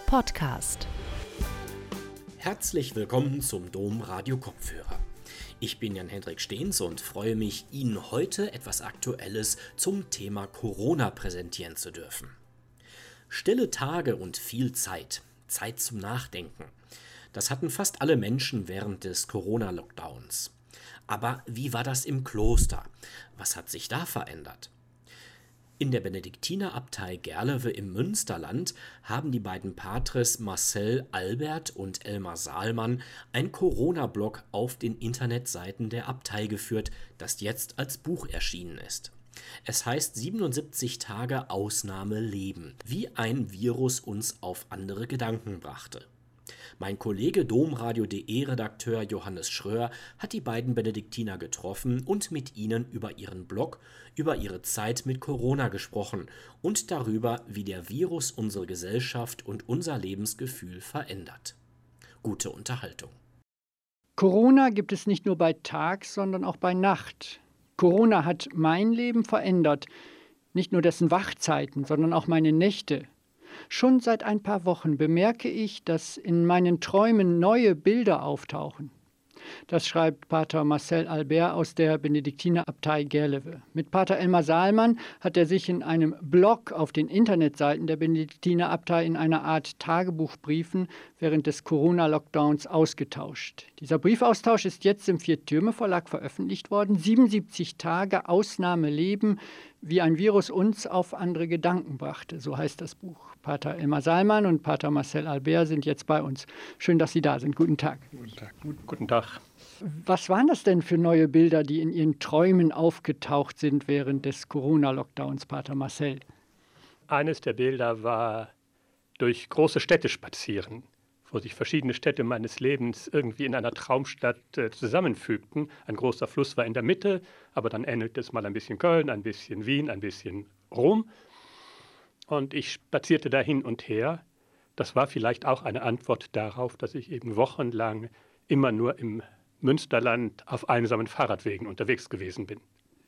Podcast. Herzlich willkommen zum Dom Radio Kopfhörer. Ich bin Jan-Hendrik Stehns und freue mich, Ihnen heute etwas Aktuelles zum Thema Corona präsentieren zu dürfen. Stille Tage und viel Zeit, Zeit zum Nachdenken. Das hatten fast alle Menschen während des Corona-Lockdowns. Aber wie war das im Kloster? Was hat sich da verändert? In der Benediktinerabtei Gerlewe im Münsterland haben die beiden Patres Marcel Albert und Elmar Saalmann ein Corona-Blog auf den Internetseiten der Abtei geführt, das jetzt als Buch erschienen ist. Es heißt 77 Tage Ausnahme leben, wie ein Virus uns auf andere Gedanken brachte. Mein Kollege Domradio.de-Redakteur Johannes Schröer hat die beiden Benediktiner getroffen und mit ihnen über ihren Blog, über ihre Zeit mit Corona gesprochen und darüber, wie der Virus unsere Gesellschaft und unser Lebensgefühl verändert. Gute Unterhaltung. Corona gibt es nicht nur bei Tag, sondern auch bei Nacht. Corona hat mein Leben verändert, nicht nur dessen Wachzeiten, sondern auch meine Nächte. Schon seit ein paar Wochen bemerke ich, dass in meinen Träumen neue Bilder auftauchen. Das schreibt Pater Marcel Albert aus der Benediktinerabtei Gerlewe. Mit Pater Elmar Saalmann hat er sich in einem Blog auf den Internetseiten der Benediktinerabtei in einer Art Tagebuchbriefen während des Corona-Lockdowns ausgetauscht. Dieser Briefaustausch ist jetzt im Vier-Türme-Verlag veröffentlicht worden. 77 Tage Ausnahme leben, wie ein Virus uns auf andere Gedanken brachte. So heißt das Buch. Pater Elmar Saalmann und Pater Marcel Albert sind jetzt bei uns. Schön, dass Sie da sind. Guten Tag. Guten Tag. Guten Tag. Was waren das denn für neue Bilder, die in Ihren Träumen aufgetaucht sind während des Corona-Lockdowns, Pater Marcel? Eines der Bilder war durch große Städte spazieren, wo sich verschiedene Städte meines Lebens irgendwie in einer Traumstadt zusammenfügten. Ein großer Fluss war in der Mitte, aber dann ähnelte es mal ein bisschen Köln, ein bisschen Wien, ein bisschen Rom. Und ich spazierte da hin und her. Das war vielleicht auch eine Antwort darauf, dass ich eben wochenlang immer nur im Münsterland auf einsamen Fahrradwegen unterwegs gewesen bin.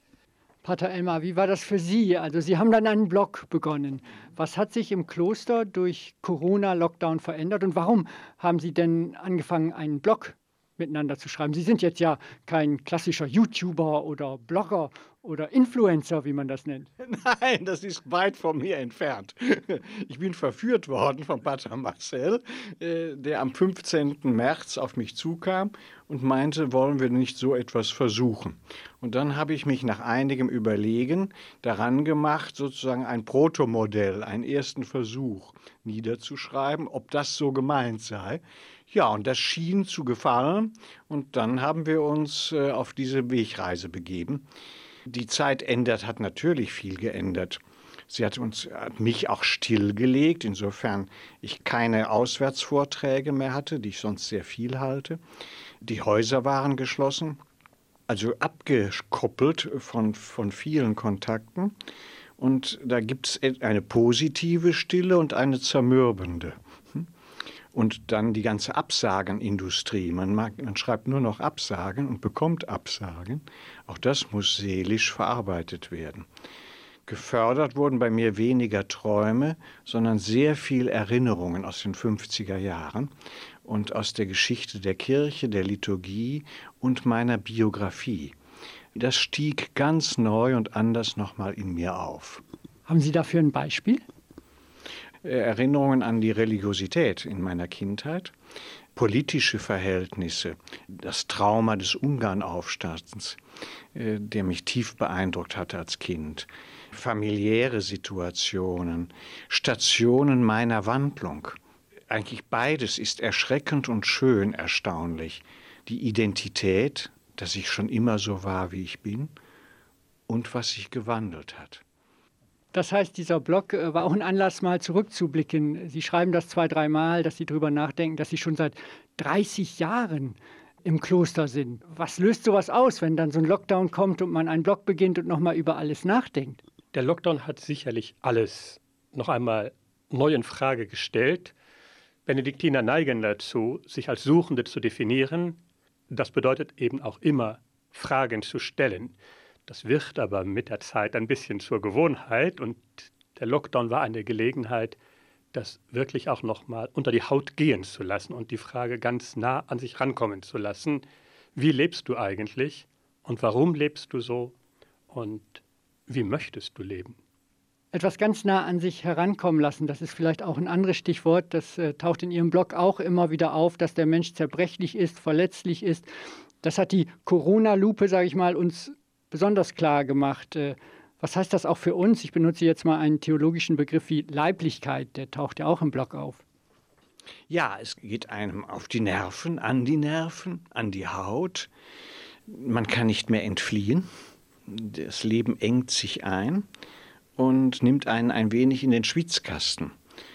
Pater Elmar, wie war das für Sie? Also Sie haben dann einen Blog begonnen. Was hat sich im Kloster durch Corona-Lockdown verändert und warum haben Sie denn angefangen, einen Blog miteinander zu schreiben? Sie sind jetzt ja kein klassischer YouTuber oder Blogger oder Influencer, wie man das nennt. Nein, das ist weit von mir entfernt. Ich bin verführt worden von Pater Marcel, der am 15. März auf mich zukam und meinte, wollen wir nicht so etwas versuchen. Und dann habe ich mich nach einigem Überlegen daran gemacht, sozusagen ein Protomodell, einen ersten Versuch niederzuschreiben, ob das so gemeint sei. Ja, und das schien zu gefallen und dann haben wir uns auf diese Wegreise begeben. Die Zeit hat natürlich viel geändert. Sie hat mich auch stillgelegt, insofern ich keine Auswärtsvorträge mehr hatte, die ich sonst sehr viel halte. Die Häuser waren geschlossen, also abgekoppelt von vielen Kontakten. Und da gibt es eine positive Stille und eine zermürbende. Und dann die ganze Absagenindustrie. Man schreibt nur noch Absagen und bekommt Absagen. Auch das muss seelisch verarbeitet werden. Gefördert wurden bei mir weniger Träume, sondern sehr viel Erinnerungen aus den 50er Jahren und aus der Geschichte der Kirche, der Liturgie und meiner Biografie. Das stieg ganz neu und anders nochmal in mir auf. Haben Sie dafür ein Beispiel? Erinnerungen an die Religiosität in meiner Kindheit, politische Verhältnisse, das Trauma des Ungarnaufstands, der mich tief beeindruckt hatte als Kind, familiäre Situationen, Stationen meiner Wandlung. Eigentlich beides ist erschreckend und schön erstaunlich. Die Identität, dass ich schon immer so war, wie ich bin, und was sich gewandelt hat. Das heißt, dieser Blog war auch ein Anlass, mal zurückzublicken. Sie schreiben das 2-3 Mal, dass Sie darüber nachdenken, dass Sie schon seit 30 Jahren im Kloster sind. Was löst sowas aus, wenn dann so ein Lockdown kommt und man einen Blog beginnt und nochmal über alles nachdenkt? Der Lockdown hat sicherlich alles noch einmal neu in Frage gestellt. Benediktiner neigen dazu, sich als Suchende zu definieren. Das bedeutet eben auch immer, Fragen zu stellen. Das wird aber mit der Zeit ein bisschen zur Gewohnheit und der Lockdown war eine Gelegenheit, das wirklich auch nochmal unter die Haut gehen zu lassen und die Frage ganz nah an sich rankommen zu lassen. Wie lebst du eigentlich und warum lebst du so und wie möchtest du leben? Etwas ganz nah an sich herankommen lassen, das ist vielleicht auch ein anderes Stichwort. Das taucht in Ihrem Blog auch immer wieder auf, dass der Mensch zerbrechlich ist, verletzlich ist. Das hat die Corona-Lupe, sage ich mal, uns besonders klar gemacht. Was heißt das auch für uns? Ich benutze jetzt mal einen theologischen Begriff wie Leiblichkeit, der taucht ja auch im Blog auf. Ja, es geht einem auf die Nerven, an die Haut. Man kann nicht mehr entfliehen. Das Leben engt sich ein und nimmt einen ein wenig in den Schwitzkasten.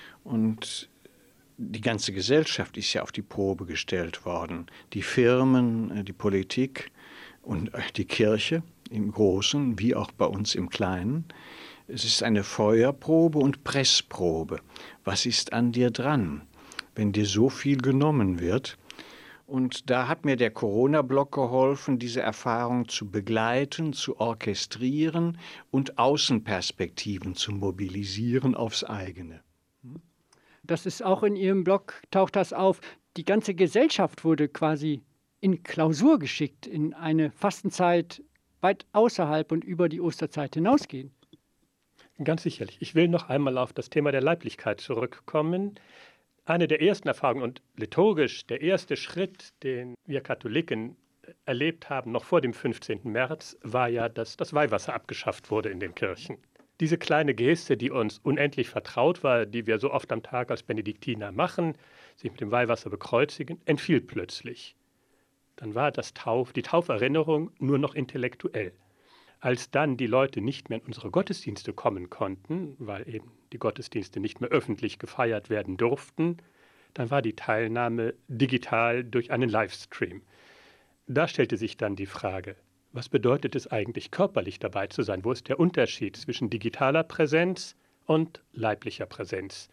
Und die ganze Gesellschaft ist ja auf die Probe gestellt worden. Die Firmen, die Politik und die Kirche im Großen wie auch bei uns im Kleinen. Es ist eine Feuerprobe und Pressprobe. Was ist an dir dran, wenn dir so viel genommen wird? Und da hat mir der Corona-Blog geholfen, diese Erfahrung zu begleiten, zu orchestrieren und Außenperspektiven zu mobilisieren aufs eigene. Das ist auch in Ihrem Blog, taucht das auf. Die ganze Gesellschaft wurde quasi in Klausur geschickt, in eine Fastenzeit weit außerhalb und über die Osterzeit hinausgehen. Ganz sicherlich. Ich will noch einmal auf das Thema der Leiblichkeit zurückkommen. Eine der ersten Erfahrungen und liturgisch der erste Schritt, den wir Katholiken erlebt haben, noch vor dem 15. März, war ja, dass das Weihwasser abgeschafft wurde in den Kirchen. Diese kleine Geste, die uns unendlich vertraut war, die wir so oft am Tag als Benediktiner machen, sich mit dem Weihwasser bekreuzigen, entfiel plötzlich. Dann war die Tauferinnerung nur noch intellektuell. Als dann die Leute nicht mehr in unsere Gottesdienste kommen konnten, weil eben die Gottesdienste nicht mehr öffentlich gefeiert werden durften, dann war die Teilnahme digital durch einen Livestream. Da stellte sich dann die Frage, was bedeutet es eigentlich, körperlich dabei zu sein? Wo ist der Unterschied zwischen digitaler Präsenz und leiblicher Präsenz?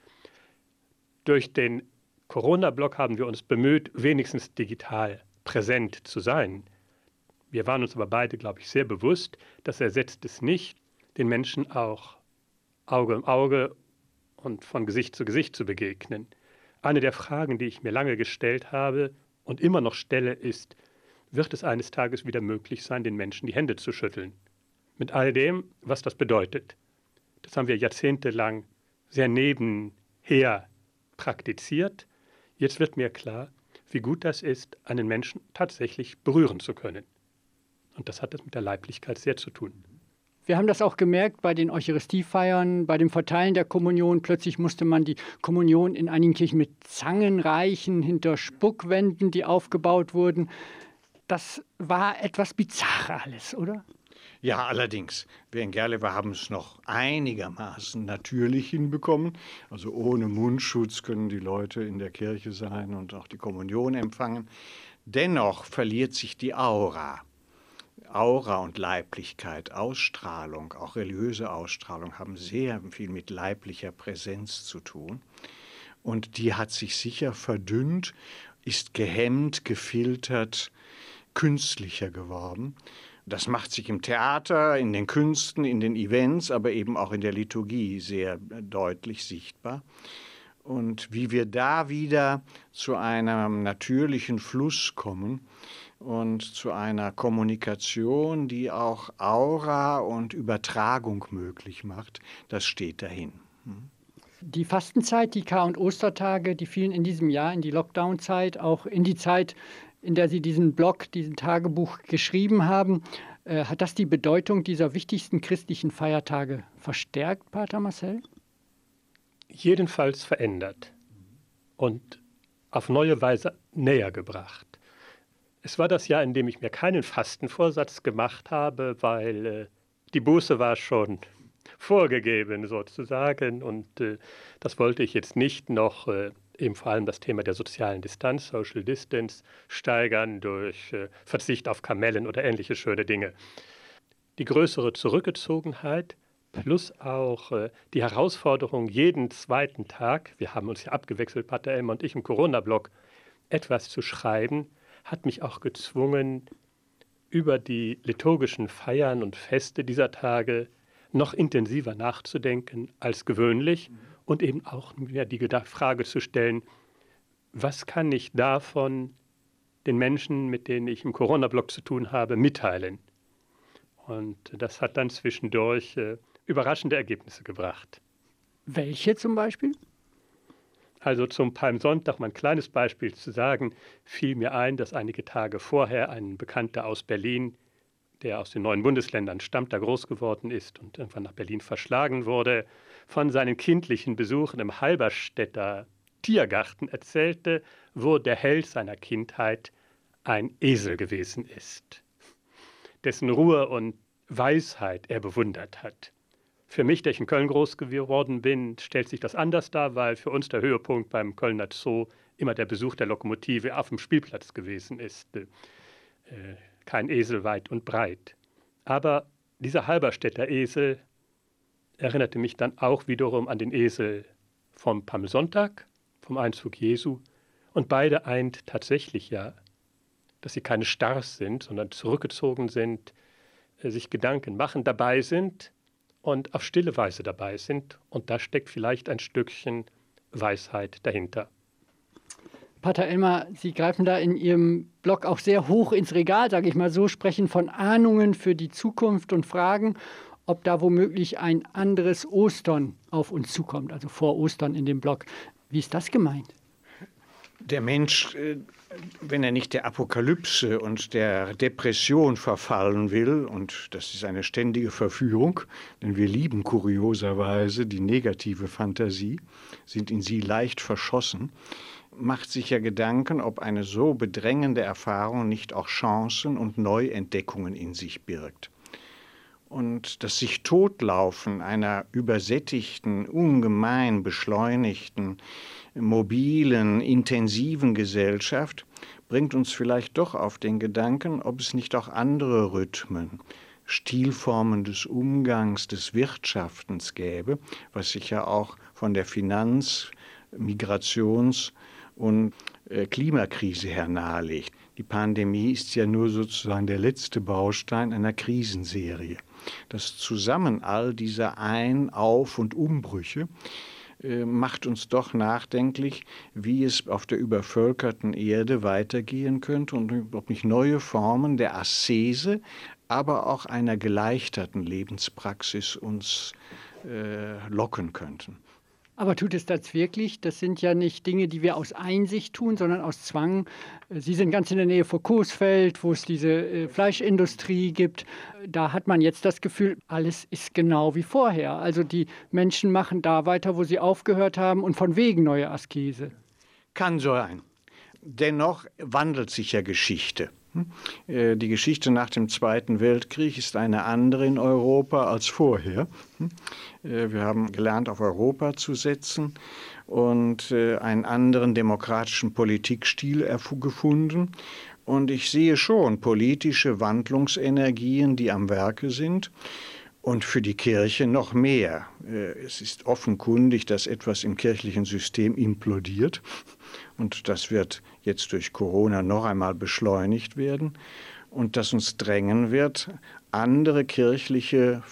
Durch den Corona-Blog haben wir uns bemüht, wenigstens digital präsent zu sein. Wir waren uns aber beide, glaube ich, sehr bewusst, das ersetzt es nicht, den Menschen auch Auge um Auge und von Gesicht zu begegnen. Eine der Fragen, die ich mir lange gestellt habe und immer noch stelle, ist, wird es eines Tages wieder möglich sein, den Menschen die Hände zu schütteln? Mit all dem, was das bedeutet. Das haben wir jahrzehntelang sehr nebenher praktiziert. Jetzt wird mir klar, wie gut das ist, einen Menschen tatsächlich berühren zu können. Und das hat es mit der Leiblichkeit sehr zu tun. Wir haben das auch gemerkt bei den Eucharistiefeiern, bei dem Verteilen der Kommunion. Plötzlich musste man die Kommunion in einigen Kirchen mit Zangen reichen, hinter Spuckwänden, die aufgebaut wurden. Das war etwas bizarr alles, oder? Ja, allerdings. Wir in Gerlewa haben es noch einigermaßen natürlich hinbekommen. Also ohne Mundschutz können die Leute in der Kirche sein und auch die Kommunion empfangen. Dennoch verliert sich die Aura. Aura und Leiblichkeit, Ausstrahlung, auch religiöse Ausstrahlung haben sehr viel mit leiblicher Präsenz zu tun. Und die hat sich sicher verdünnt, ist gehemmt, gefiltert, künstlicher geworden. Das macht sich im Theater, in den Künsten, in den Events, aber eben auch in der Liturgie sehr deutlich sichtbar. Und wie wir da wieder zu einem natürlichen Fluss kommen und zu einer Kommunikation, die auch Aura und Übertragung möglich macht, das steht dahin. Die Fastenzeit, die Kar- und Ostertage, die fielen in diesem Jahr in die Lockdown-Zeit, auch in die Zeit, in der Sie diesen Blog, diesen Tagebuch geschrieben haben. Hat das die Bedeutung dieser wichtigsten christlichen Feiertage verstärkt, Pater Marcel? Jedenfalls verändert und auf neue Weise näher gebracht. Es war das Jahr, in dem ich mir keinen Fastenvorsatz gemacht habe, weil die Buße war schon vorgegeben sozusagen und das wollte ich jetzt nicht noch eben vor allem das Thema der sozialen Distanz, Social Distance, steigern durch Verzicht auf Kamellen oder ähnliche schöne Dinge. Die größere Zurückgezogenheit plus auch die Herausforderung, jeden zweiten Tag, wir haben uns ja abgewechselt, Pater Elmer und ich im Corona-Blog, etwas zu schreiben, hat mich auch gezwungen, über die liturgischen Feiern und Feste dieser Tage noch intensiver nachzudenken als gewöhnlich und eben auch mir die Frage zu stellen, was kann ich davon den Menschen, mit denen ich im Corona-Block zu tun habe, mitteilen? Und das hat dann zwischendurch überraschende Ergebnisse gebracht. Welche zum Beispiel? Also zum Palmsonntag, um ein kleines Beispiel zu sagen, fiel mir ein, dass einige Tage vorher ein Bekannter aus Berlin, der aus den neuen Bundesländern stammt, da groß geworden ist und irgendwann nach Berlin verschlagen wurde, von seinen kindlichen Besuchen im Halberstädter Tiergarten erzählte, wo der Held seiner Kindheit ein Esel gewesen ist, dessen Ruhe und Weisheit er bewundert hat. Für mich, der ich in Köln groß geworden bin, stellt sich das anders dar, weil für uns der Höhepunkt beim Kölner Zoo immer der Besuch der Lokomotive auf dem Spielplatz gewesen ist. Kein Esel weit und breit. Aber dieser Halberstädter Esel erinnerte mich dann auch wiederum an den Esel vom Palmsonntag, vom Einzug Jesu. Und beide eint tatsächlich ja, dass sie keine Stars sind, sondern zurückgezogen sind, sich Gedanken machen, dabei sind und auf stille Weise dabei sind. Und da steckt vielleicht ein Stückchen Weisheit dahinter. Pater Elmar, Sie greifen da in Ihrem Blog auch sehr hoch ins Regal, sage ich mal so, sprechen von Ahnungen für die Zukunft und fragen, ob da womöglich ein anderes Ostern auf uns zukommt, also vor Ostern in dem Blog. Wie ist das gemeint? Der Mensch, wenn er nicht der Apokalypse und der Depression verfallen will, und das ist eine ständige Verführung, denn wir lieben kurioserweise die negative Fantasie, sind in sie leicht verschossen, macht sich ja Gedanken, ob eine so bedrängende Erfahrung nicht auch Chancen und Neuentdeckungen in sich birgt. Und das sich Totlaufen einer übersättigten, ungemein beschleunigten, mobilen, intensiven Gesellschaft bringt uns vielleicht doch auf den Gedanken, ob es nicht auch andere Rhythmen, Stilformen des Umgangs, des Wirtschaftens gäbe, was sich ja auch von der Finanz-, Migrations- und Klimakrise her nahelegt. Die Pandemie ist ja nur sozusagen der letzte Baustein einer Krisenserie. Das Zusammen all dieser Ein-, Auf- und Umbrüche macht uns doch nachdenklich, wie es auf der übervölkerten Erde weitergehen könnte und ob nicht neue Formen der Askese, aber auch einer geleichterten Lebenspraxis uns locken könnten. Aber tut es das wirklich? Das sind ja nicht Dinge, die wir aus Einsicht tun, sondern aus Zwang. Sie sind ganz in der Nähe von Coesfeld, wo es diese Fleischindustrie gibt. Da hat man jetzt das Gefühl, alles ist genau wie vorher. Also die Menschen machen da weiter, wo sie aufgehört haben und von wegen neue Askese. Kann so sein. Dennoch wandelt sich ja Geschichte. Die Geschichte nach dem Zweiten Weltkrieg ist eine andere in Europa als vorher. Wir haben gelernt, auf Europa zu setzen und einen anderen demokratischen Politikstil gefunden. Und ich sehe schon politische Wandlungsenergien, die am Werke sind. Und für die Kirche noch mehr. Es ist offenkundig, dass etwas im kirchlichen System implodiert. Und das wird jetzt durch Corona noch einmal beschleunigt werden. Und das uns drängen wird, andere kirchliche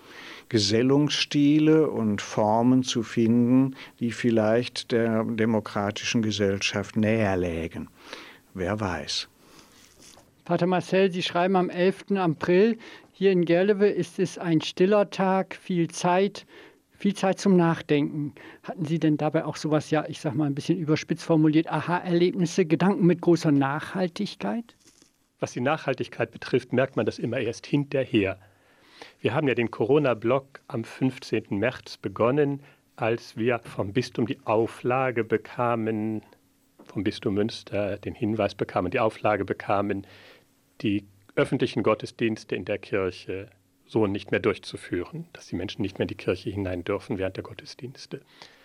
Gesellungsstile und Formen zu finden, die vielleicht der demokratischen Gesellschaft näher lägen. Wer weiß. Pater Marcel, Sie schreiben am 11. April, hier in Gerlewe ist es ein stiller Tag, viel Zeit zum Nachdenken. Hatten Sie denn dabei auch sowas, ja, ich sag mal ein bisschen überspitzt formuliert, Aha-Erlebnisse, Gedanken mit großer Nachhaltigkeit? Was die Nachhaltigkeit betrifft, merkt man das immer erst hinterher. Wir haben ja den Corona-Block am 15. März begonnen, als wir vom Bistum die Auflage bekamen, vom Bistum Münster den Hinweis bekamen, die Auflage bekamen, die öffentlichen Gottesdienste in der Kirche so nicht mehr durchzuführen, dass die Menschen nicht mehr in die Kirche hinein dürfen während der Gottesdienste.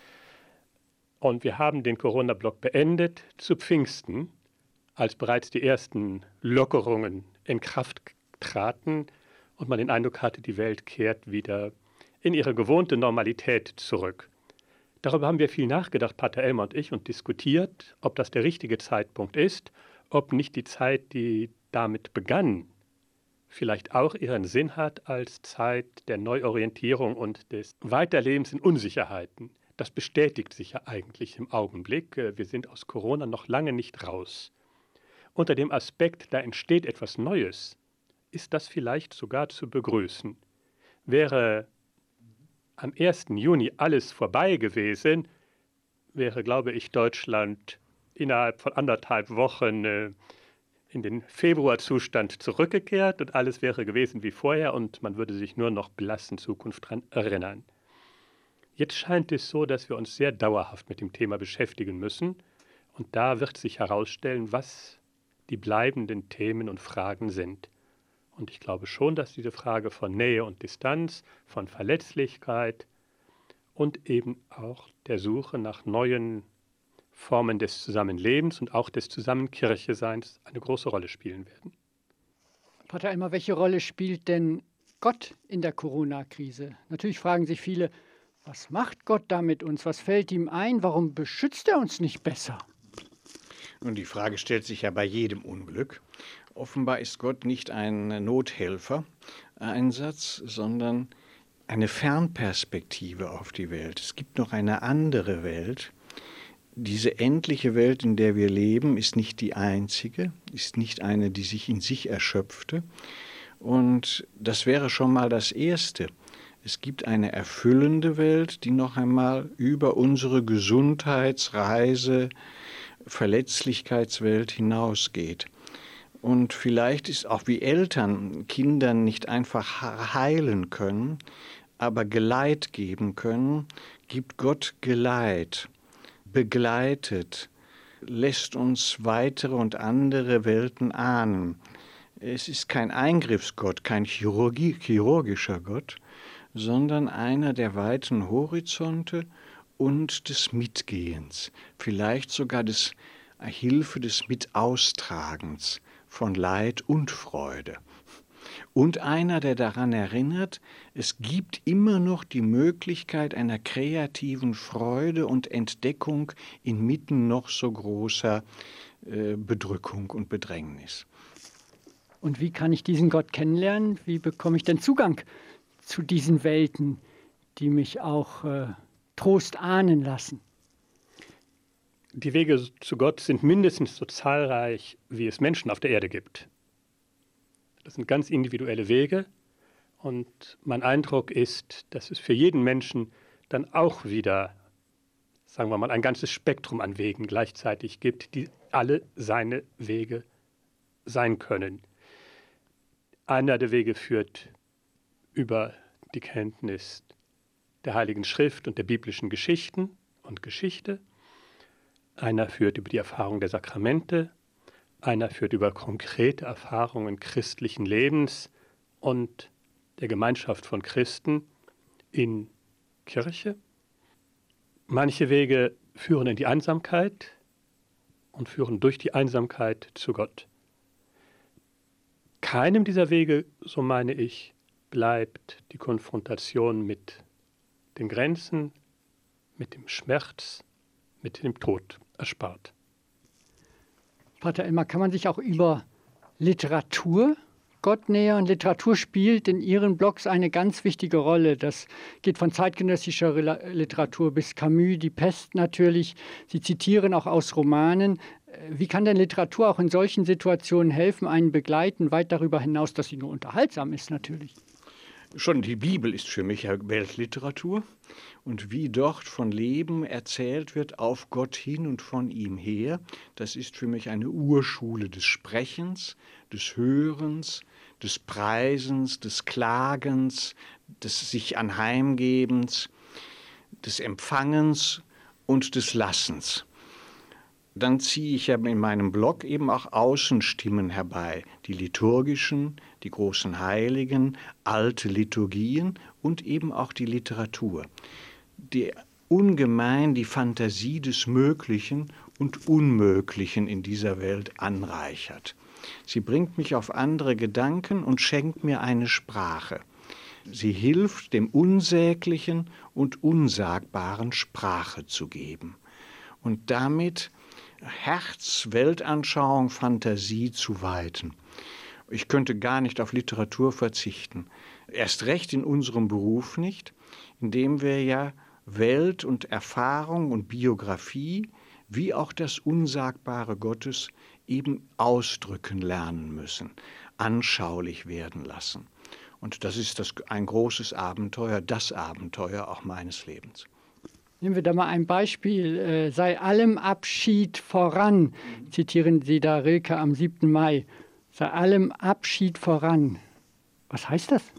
Und wir haben den Corona-Block beendet zu Pfingsten, als bereits die ersten Lockerungen in Kraft traten und man den Eindruck hatte, die Welt kehrt wieder in ihre gewohnte Normalität zurück. Darüber haben wir viel nachgedacht, Pater Elmar und ich, und diskutiert, ob das der richtige Zeitpunkt ist, ob nicht die Zeit, die damit begann, vielleicht auch ihren Sinn hat als Zeit der Neuorientierung und des Weiterlebens in Unsicherheiten. das bestätigt sich ja eigentlich im Augenblick. Wir sind aus Corona noch lange nicht raus. Unter dem Aspekt, da entsteht etwas Neues, ist das vielleicht sogar zu begrüßen. Wäre am 1. Juni alles vorbei gewesen, wäre, glaube ich, Deutschland innerhalb von 1,5 Wochen in den Februarzustand zurückgekehrt und alles wäre gewesen wie vorher und man würde sich nur noch blass in Zukunft daran erinnern. Jetzt scheint es so, dass wir uns sehr dauerhaft mit dem Thema beschäftigen müssen und da wird sich herausstellen, was die bleibenden Themen und Fragen sind. Und ich glaube schon, dass diese Frage von Nähe und Distanz, von Verletzlichkeit und eben auch der Suche nach neuen Formen des Zusammenlebens und auch des Zusammenkircheseins eine große Rolle spielen werden. Pater Elmer, welche Rolle spielt denn Gott in der Corona-Krise? Natürlich fragen sich viele, was macht Gott da mit uns? Was fällt ihm ein? Warum beschützt er uns nicht besser? Nun, die Frage stellt sich ja bei jedem Unglück. Offenbar ist Gott nicht ein Nothelfer-Einsatz, sondern eine Fernperspektive auf die Welt. Es gibt noch eine andere Welt. Diese endliche Welt, in der wir leben, ist nicht die einzige, ist nicht eine, die sich in sich erschöpfte. Und das wäre schon mal das Erste. Es gibt eine erfüllende Welt, die noch einmal über unsere Gesundheitsreise, Verletzlichkeitswelt hinausgeht. Und vielleicht ist auch wie Eltern Kindern nicht einfach heilen können, aber Geleit geben können, gibt Gott Geleit, begleitet, lässt uns weitere und andere Welten ahnen. Es ist kein Eingriffsgott, kein chirurgischer Gott, sondern einer der weiten Horizonte und des Mitgehens, vielleicht sogar des Hilfe des Mitaustragens von Leid und Freude. Und einer, der daran erinnert, es gibt immer noch die Möglichkeit einer kreativen Freude und Entdeckung inmitten noch so großer Bedrückung und Bedrängnis. Und wie kann ich diesen Gott kennenlernen? Wie bekomme ich denn Zugang zu diesen Welten, die mich auch Trost ahnen lassen? Die Wege zu Gott sind mindestens so zahlreich, wie es Menschen auf der Erde gibt. Das sind ganz individuelle Wege und mein Eindruck ist, dass es für jeden Menschen dann auch wieder, sagen wir mal, ein ganzes Spektrum an Wegen gleichzeitig gibt, die alle seine Wege sein können. Einer der Wege führt über die Kenntnis der Heiligen Schrift und der biblischen Geschichten und Geschichte. Einer führt über die Erfahrung der Sakramente, einer führt über konkrete Erfahrungen christlichen Lebens und der Gemeinschaft von Christen in Kirche. Manche Wege führen in die Einsamkeit und führen durch die Einsamkeit zu Gott. Keinem dieser Wege, so meine ich, bleibt die Konfrontation mit den Grenzen, mit dem Schmerz, mit dem Tod erspart. Pater Elmer, kann man sich auch über Literatur Gott nähern? Literatur spielt in Ihren Blogs eine ganz wichtige Rolle. Das geht von zeitgenössischer Literatur bis Camus, die Pest natürlich. Sie zitieren auch aus Romanen. Wie kann denn Literatur auch in solchen Situationen helfen, einen begleiten, weit darüber hinaus, dass sie nur unterhaltsam ist natürlich? Schon die Bibel ist für mich Weltliteratur und wie dort von Leben erzählt wird auf Gott hin und von ihm her, das ist für mich eine Urschule des Sprechens, des Hörens, des Preisens, des Klagens, des sich Anheimgebens, des Empfangens und des Lassens. Dann ziehe ich ja in meinem Blog eben auch Außenstimmen herbei, die liturgischen, die großen Heiligen, alte Liturgien und eben auch die Literatur, die ungemein die Fantasie des Möglichen und Unmöglichen in dieser Welt anreichert. Sie bringt mich auf andere Gedanken und schenkt mir eine Sprache. Sie hilft, dem Unsäglichen und Unsagbaren Sprache zu geben und damit Herz, Weltanschauung, Fantasie zu weiten. Ich könnte gar nicht auf Literatur verzichten. Erst recht in unserem Beruf nicht, indem wir ja Welt und Erfahrung und Biografie wie auch das Unsagbare Gottes eben ausdrücken lernen müssen, anschaulich werden lassen. Und das ist ein großes Abenteuer, das Abenteuer auch meines Lebens. Nehmen wir da mal ein Beispiel. Sei allem Abschied voran, zitieren Sie da Rilke am 7. Mai. Sei allem Abschied voran. Was heißt das?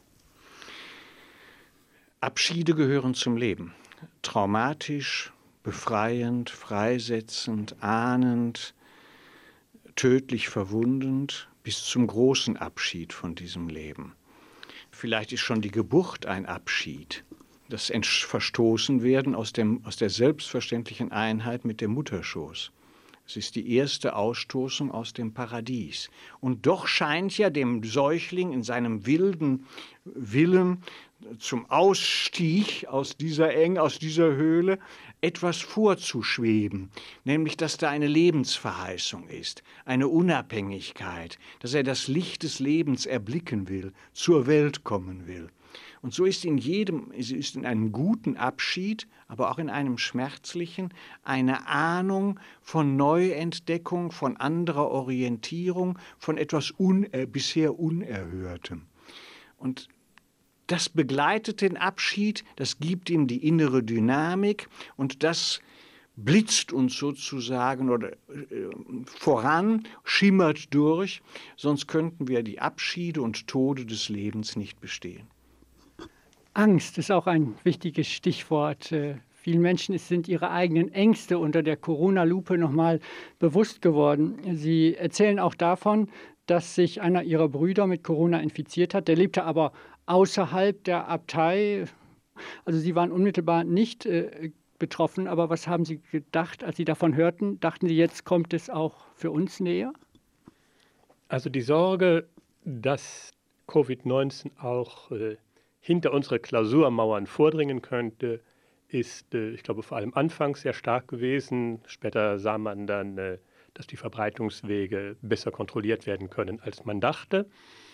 Abschiede gehören zum Leben. Traumatisch, befreiend, freisetzend, ahnend, tödlich verwundend, bis zum großen Abschied von diesem Leben. Vielleicht ist schon die Geburt ein Abschied, das Verstoßenwerden aus der selbstverständlichen Einheit mit dem Mutterschoß. Es ist die erste Ausstoßung aus dem Paradies. Und doch scheint ja dem Säugling in seinem wilden Willen zum Ausstieg aus dieser Höhle etwas vorzuschweben, nämlich dass da eine Lebensverheißung ist, eine Unabhängigkeit, dass er das Licht des Lebens erblicken will, zur Welt kommen will. Und so ist in einem guten Abschied, aber auch in einem schmerzlichen, eine Ahnung von Neuentdeckung, von anderer Orientierung, von etwas bisher Unerhörtem. Und das begleitet den Abschied, das gibt ihm die innere Dynamik und das blitzt uns sozusagen voran, schimmert durch, sonst könnten wir die Abschiede und Tode des Lebens nicht bestehen. Angst ist auch ein wichtiges Stichwort. Vielen Menschen sind ihre eigenen Ängste unter der Corona-Lupe nochmal bewusst geworden. Sie erzählen auch davon, dass sich einer ihrer Brüder mit Corona infiziert hat. Der lebte aber außerhalb der Abtei. Also Sie waren unmittelbar nicht betroffen. Aber was haben Sie gedacht, als Sie davon hörten? Dachten Sie, jetzt kommt es auch für uns näher? Also die Sorge, dass Covid-19 auch hinter unsere Klausurmauern vordringen könnte, ist, ich glaube, vor allem anfangs sehr stark gewesen. Später sah man dann, dass die Verbreitungswege besser kontrolliert werden können, als man dachte.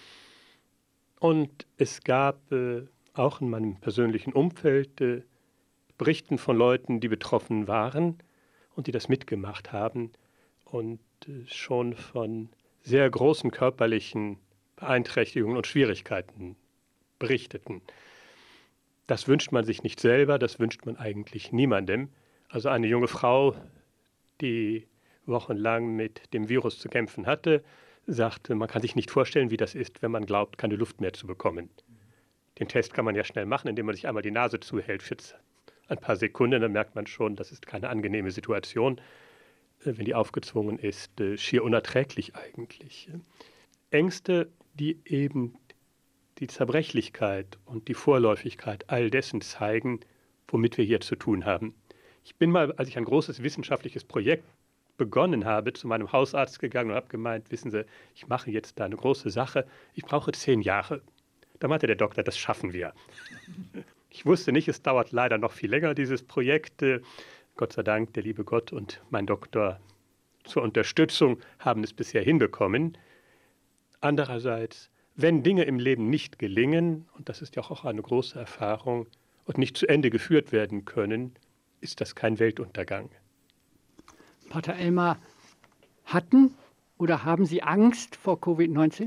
Und es gab auch in meinem persönlichen Umfeld Berichten von Leuten, die betroffen waren und die das mitgemacht haben und schon von sehr großen körperlichen Beeinträchtigungen und Schwierigkeiten berichteten. Das wünscht man sich nicht selber, das wünscht man eigentlich niemandem. Also eine junge Frau, die wochenlang mit dem Virus zu kämpfen hatte, sagte, man kann sich nicht vorstellen, wie das ist, wenn man glaubt, keine Luft mehr zu bekommen. Den Test kann man ja schnell machen, indem man sich einmal die Nase zuhält für ein paar Sekunden, dann merkt man schon, das ist keine angenehme Situation, wenn die aufgezwungen ist, schier unerträglich eigentlich. Ängste, die eben die Zerbrechlichkeit und die Vorläufigkeit all dessen zeigen, womit wir hier zu tun haben. Ich bin mal, als ich ein großes wissenschaftliches Projekt begonnen habe, zu meinem Hausarzt gegangen und habe gemeint, wissen Sie, ich mache jetzt da eine große Sache, ich brauche 10 Jahre. Da meinte der Doktor, das schaffen wir. Ich wusste nicht, es dauert leider noch viel länger, dieses Projekt. Gott sei Dank, der liebe Gott und mein Doktor zur Unterstützung haben es bisher hinbekommen. Andererseits, wenn Dinge im Leben nicht gelingen, und das ist ja auch eine große Erfahrung, und nicht zu Ende geführt werden können, ist das kein Weltuntergang. Pater Elmar, hatten oder haben Sie Angst vor Covid-19?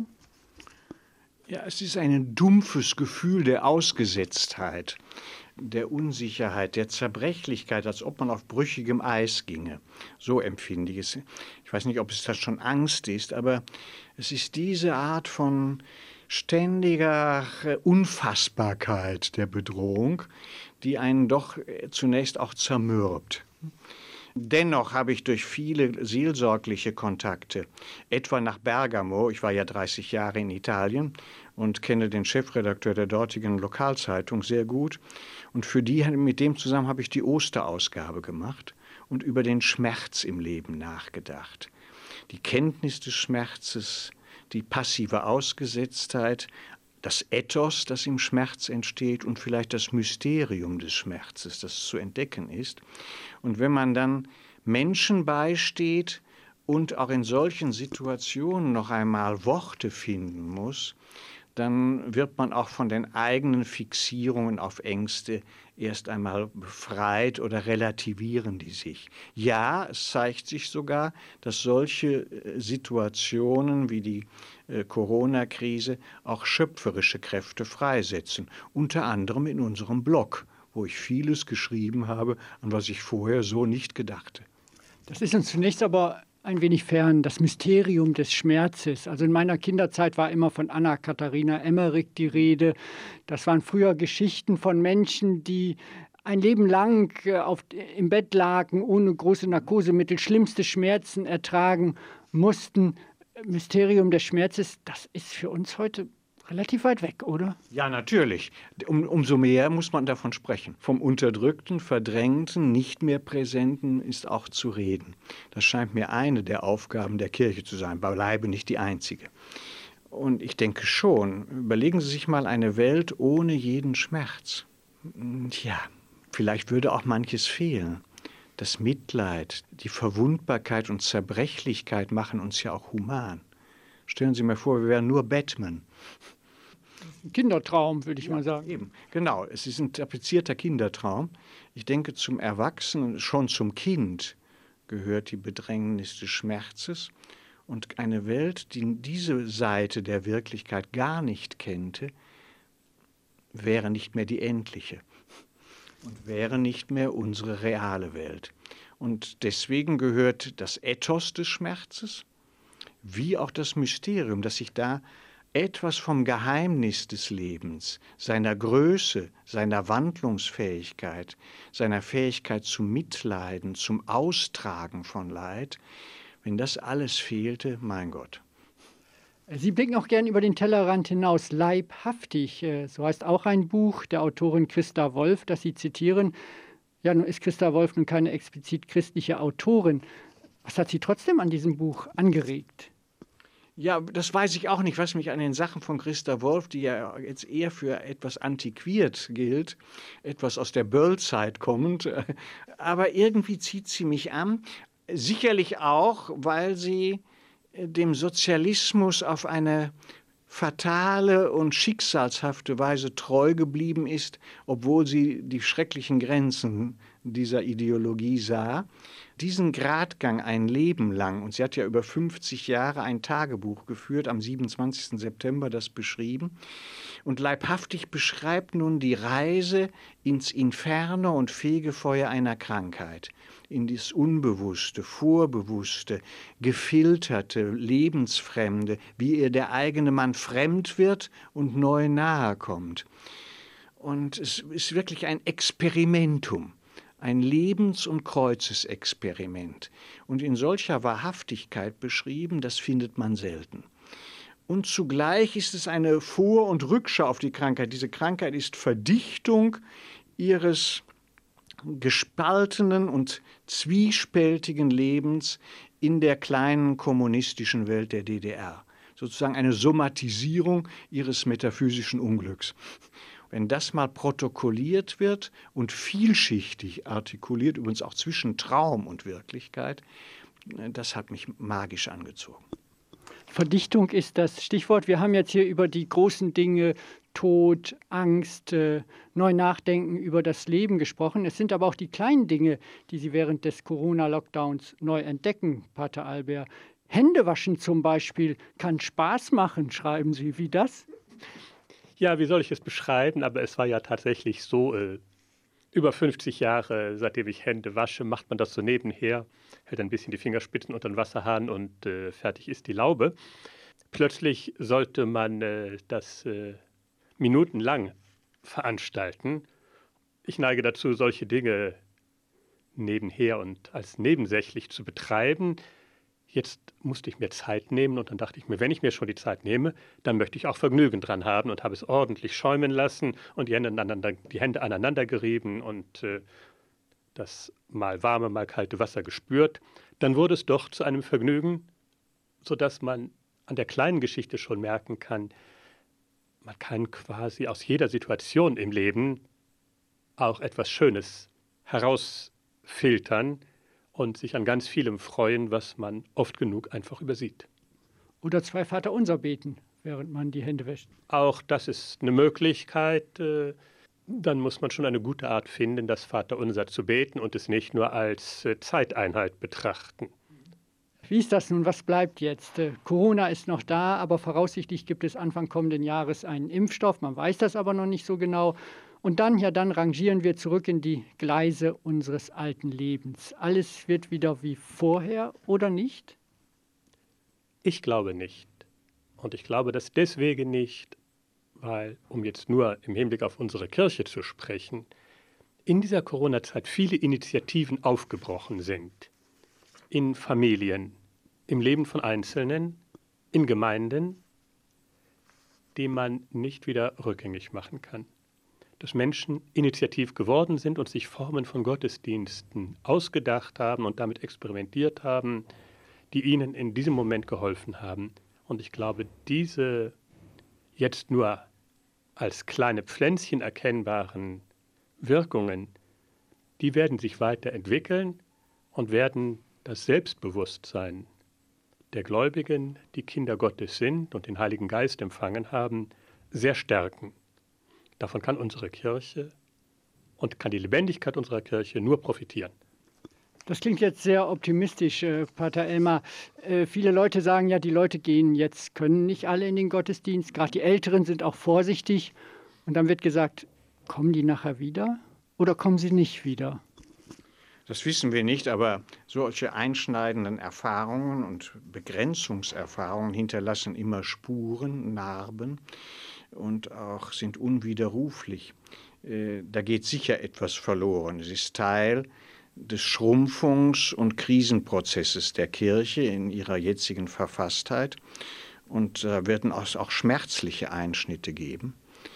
Ja, es ist ein dumpfes Gefühl der Ausgesetztheit, der Unsicherheit, der Zerbrechlichkeit, als ob man auf brüchigem Eis ginge. So empfinde ich es. Ich weiß nicht, ob es das schon Angst ist, aber es ist diese Art von ständiger Unfassbarkeit der Bedrohung, die einen doch zunächst auch zermürbt. Dennoch habe ich durch viele seelsorgliche Kontakte, etwa nach Bergamo, ich war ja 30 Jahre in Italien und kenne den Chefredakteur der dortigen Lokalzeitung sehr gut, und mit dem zusammen habe ich die Osterausgabe gemacht und über den Schmerz im Leben nachgedacht. Die Kenntnis des Schmerzes, die passive Ausgesetztheit, das Ethos, das im Schmerz entsteht, und vielleicht das Mysterium des Schmerzes, das zu entdecken ist. Und wenn man dann Menschen beisteht und auch in solchen Situationen noch einmal Worte finden muss, dann wird man auch von den eigenen Fixierungen auf Ängste erst einmal befreit oder relativieren die sich. Ja, es zeigt sich sogar, dass solche Situationen wie die Corona-Krise auch schöpferische Kräfte freisetzen, unter anderem in unserem Blog, wo ich vieles geschrieben habe, an was ich vorher so nicht gedachte. Das ist uns zunächst aber ein wenig fern, das Mysterium des Schmerzes. Also in meiner Kinderzeit war immer von Anna-Katharina Emmerich die Rede. Das waren früher Geschichten von Menschen, die ein Leben lang im Bett lagen, ohne große Narkosemittel, schlimmste Schmerzen ertragen mussten. Mysterium des Schmerzes, das ist für uns heute relativ weit weg, oder? Ja, natürlich. Umso mehr muss man davon sprechen. Vom Unterdrückten, Verdrängten, nicht mehr Präsenten ist auch zu reden. Das scheint mir eine der Aufgaben der Kirche zu sein, beileibe nicht die einzige. Und ich denke schon, überlegen Sie sich mal eine Welt ohne jeden Schmerz. Tja, vielleicht würde auch manches fehlen. Das Mitleid, die Verwundbarkeit und Zerbrechlichkeit machen uns ja auch human. Stellen Sie mir vor, wir wären nur Batman. Kindertraum, würde ich mal sagen. Eben, genau. Es ist ein tapezierter Kindertraum. Ich denke, zum Erwachsenen, schon zum Kind, gehört die Bedrängnis des Schmerzes. Und eine Welt, die diese Seite der Wirklichkeit gar nicht kennte, wäre nicht mehr die endliche und wäre nicht mehr unsere reale Welt. Und deswegen gehört das Ethos des Schmerzes, wie auch das Mysterium, dass sich da etwas vom Geheimnis des Lebens, seiner Größe, seiner Wandlungsfähigkeit, seiner Fähigkeit zum Mitleiden, zum Austragen von Leid, wenn das alles fehlte, mein Gott. Sie blicken auch gern über den Tellerrand hinaus, leibhaftig. So heißt auch ein Buch der Autorin Christa Wolf, das Sie zitieren. Ja, nun ist Christa Wolf nun keine explizit christliche Autorin. Was hat Sie trotzdem an diesem Buch angeregt? Ja, das weiß ich auch nicht, was mich an den Sachen von Christa Wolf, die ja jetzt eher für etwas antiquiert gilt, etwas aus der Böll-Zeit kommend, aber irgendwie zieht sie mich an. Sicherlich auch, weil sie dem Sozialismus auf eine fatale und schicksalshafte Weise treu geblieben ist, obwohl sie die schrecklichen Grenzen dieser Ideologie sah. Diesen Gradgang ein Leben lang, und sie hat ja über 50 Jahre ein Tagebuch geführt, am 27. September das beschrieben, und leibhaftig beschreibt nun die Reise ins Inferno und Fegefeuer einer Krankheit, in das Unbewusste, Vorbewusste, Gefilterte, Lebensfremde, wie ihr der eigene Mann fremd wird und neu nahe kommt. Und es ist wirklich ein Experimentum. Ein Lebens- und Kreuzesexperiment. Und in solcher Wahrhaftigkeit beschrieben, das findet man selten. Und zugleich ist es eine Vor- und Rückschau auf die Krankheit. Diese Krankheit ist Verdichtung ihres gespaltenen und zwiespältigen Lebens in der kleinen kommunistischen Welt der DDR. Sozusagen eine Somatisierung ihres metaphysischen Unglücks. Wenn das mal protokolliert wird und vielschichtig artikuliert, übrigens auch zwischen Traum und Wirklichkeit, das hat mich magisch angezogen. Verdichtung ist das Stichwort. Wir haben jetzt hier über die großen Dinge, Tod, Angst, neu nachdenken über das Leben gesprochen. Es sind aber auch die kleinen Dinge, die Sie während des Corona-Lockdowns neu entdecken, Pater Albert. Händewaschen zum Beispiel kann Spaß machen, schreiben Sie. Wie das? Ja, wie soll ich es beschreiben? Aber es war ja tatsächlich so, über 50 Jahre, seitdem ich Hände wasche, macht man das so nebenher, hält ein bisschen die Fingerspitzen unter den Wasserhahn und fertig ist die Laube. Plötzlich sollte man das minutenlang veranstalten. Ich neige dazu, solche Dinge nebenher und als nebensächlich zu betreiben. Jetzt musste ich mir Zeit nehmen und dann dachte ich mir, wenn ich mir schon die Zeit nehme, dann möchte ich auch Vergnügen dran haben und habe es ordentlich schäumen lassen und die Hände aneinander gerieben und das mal warme, mal kalte Wasser gespürt. Dann wurde es doch zu einem Vergnügen, sodass man an der kleinen Geschichte schon merken kann, man kann quasi aus jeder Situation im Leben auch etwas Schönes herausfiltern und sich an ganz vielem freuen, was man oft genug einfach übersieht. Oder zwei Vaterunser beten, während man die Hände wäscht. Auch das ist eine Möglichkeit. Dann muss man schon eine gute Art finden, das Vaterunser zu beten und es nicht nur als Zeiteinheit betrachten. Wie ist das nun? Was bleibt jetzt? Corona ist noch da, aber voraussichtlich gibt es Anfang kommenden Jahres einen Impfstoff. Man weiß das aber noch nicht so genau. Und dann rangieren wir zurück in die Gleise unseres alten Lebens. Alles wird wieder wie vorher oder nicht? Ich glaube nicht. Und ich glaube das deswegen nicht, weil, um jetzt nur im Hinblick auf unsere Kirche zu sprechen, in dieser Corona-Zeit viele Initiativen aufgebrochen sind. In Familien, im Leben von Einzelnen, in Gemeinden, die man nicht wieder rückgängig machen kann. Dass Menschen initiativ geworden sind und sich Formen von Gottesdiensten ausgedacht haben und damit experimentiert haben, die ihnen in diesem Moment geholfen haben. Und ich glaube, diese jetzt nur als kleine Pflänzchen erkennbaren Wirkungen, die werden sich weiterentwickeln und werden das Selbstbewusstsein der Gläubigen, die Kinder Gottes sind und den Heiligen Geist empfangen haben, sehr stärken. Davon kann unsere Kirche und kann die Lebendigkeit unserer Kirche nur profitieren. Das klingt jetzt sehr optimistisch, Pater Elmar. Viele Leute sagen ja, die Leute können nicht alle in den Gottesdienst. Gerade die Älteren sind auch vorsichtig. Und dann wird gesagt, kommen die nachher wieder oder kommen sie nicht wieder? Das wissen wir nicht, aber solche einschneidenden Erfahrungen und Begrenzungserfahrungen hinterlassen immer Spuren, Narben und auch sind unwiderruflich. Da geht sicher etwas verloren. Es ist Teil des Schrumpfungs- und Krisenprozesses der Kirche in ihrer jetzigen Verfasstheit. Und da werden auch schmerzliche Einschnitte geben.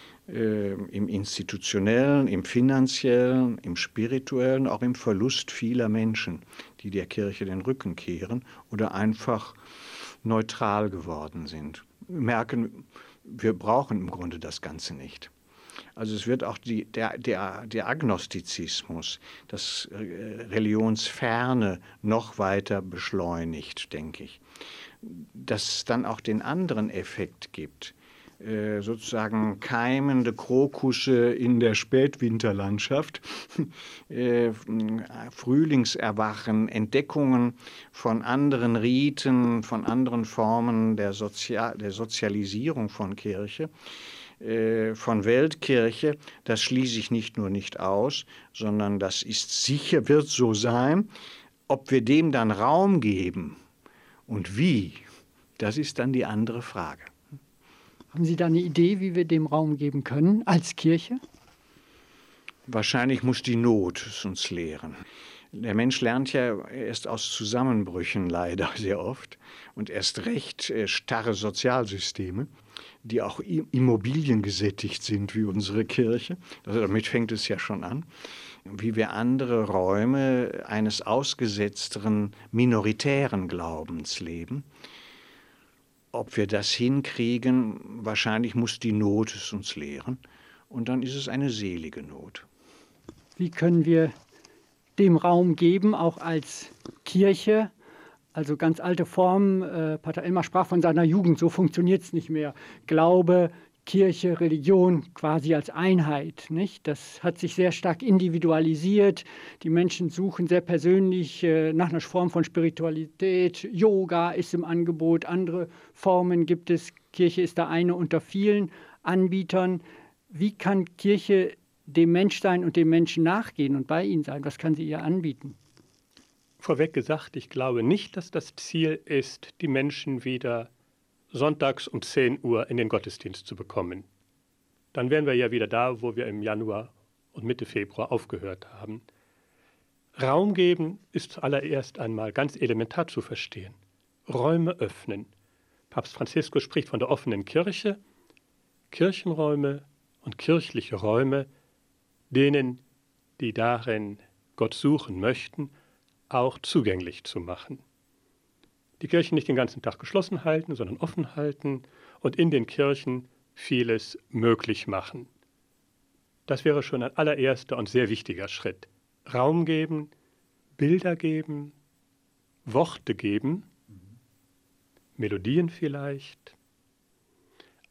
Im institutionellen, im finanziellen, im spirituellen, auch im Verlust vieler Menschen, die der Kirche den Rücken kehren oder einfach neutral geworden sind. Wir merken, wir brauchen im Grunde das Ganze nicht. Also es wird auch der Agnostizismus, das Religionsferne noch weiter beschleunigt, denke ich. Dass es dann auch den anderen Effekt gibt, sozusagen keimende Krokusse in der Spätwinterlandschaft, Frühlingserwachen, Entdeckungen von anderen Riten, von anderen Formen der Sozialisierung von Kirche, von Weltkirche, das schließe ich nicht nur nicht aus, sondern das ist sicher, wird so sein. Ob wir dem dann Raum geben und wie, das ist dann die andere Frage. Haben Sie da eine Idee, wie wir dem Raum geben können als Kirche? Wahrscheinlich muss die Not es uns lehren. Der Mensch lernt ja erst aus Zusammenbrüchen leider sehr oft und erst recht starre Sozialsysteme, die auch immobiliengesättigt sind wie unsere Kirche. Damit fängt es ja schon an. Wie wir andere Räume eines ausgesetzteren, minoritären Glaubens leben. Ob wir das hinkriegen, wahrscheinlich muss die Not es uns lehren. Und dann ist es eine selige Not. Wie können wir dem Raum geben, auch als Kirche? Also ganz alte Formen, Pater Elmar sprach von seiner Jugend, so funktioniert es nicht mehr. Glaube, Kirche, Religion quasi als Einheit, nicht? Das hat sich sehr stark individualisiert. Die Menschen suchen sehr persönlich nach einer Form von Spiritualität. Yoga ist im Angebot, andere Formen gibt es. Kirche ist da eine unter vielen Anbietern. Wie kann Kirche dem Menschsein und dem Menschen nachgehen und bei ihnen sein? Was kann sie ihr anbieten? Vorweg gesagt, ich glaube nicht, dass das Ziel ist, die Menschen wieder sonntags um 10 Uhr in den Gottesdienst zu bekommen. Dann wären wir ja wieder da, wo wir im Januar und Mitte Februar aufgehört haben. Raum geben ist zuallererst einmal ganz elementar zu verstehen. Räume öffnen. Papst Franziskus spricht von der offenen Kirche, Kirchenräume und kirchliche Räume, denen, die darin Gott suchen möchten, auch zugänglich zu machen. Die Kirchen nicht den ganzen Tag geschlossen halten, sondern offen halten und in den Kirchen vieles möglich machen. Das wäre schon ein allererster und sehr wichtiger Schritt. Raum geben, Bilder geben, Worte geben, Melodien vielleicht,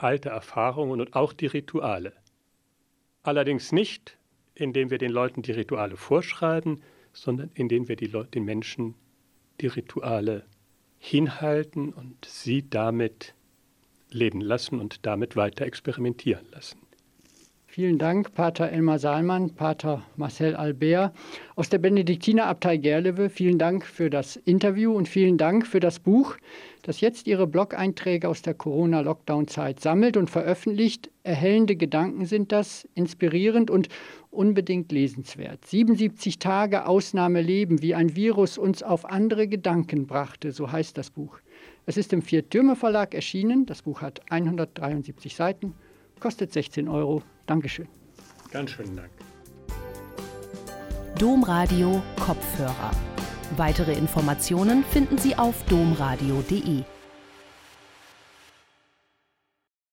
alte Erfahrungen und auch die Rituale. Allerdings nicht, indem wir den Leuten die Rituale vorschreiben, sondern indem wir den Menschen die Rituale hinhalten und sie damit leben lassen und damit weiter experimentieren lassen. Vielen Dank, Pater Elmar Saalmann, Pater Marcel Albert aus der Benediktinerabtei Gerlewe. Vielen Dank für das Interview und vielen Dank für das Buch, das jetzt Ihre Blog-Einträge aus der Corona-Lockdown-Zeit sammelt und veröffentlicht. Erhellende Gedanken sind das, inspirierend und unbedingt lesenswert. 77 Tage Ausnahmeleben, wie ein Virus uns auf andere Gedanken brachte, so heißt das Buch. Es ist im Vier-Türme-Verlag erschienen. Das Buch hat 173 Seiten, kostet 16 €. Dankeschön. Ganz schönen Dank. Domradio Kopfhörer. Weitere Informationen finden Sie auf domradio.de.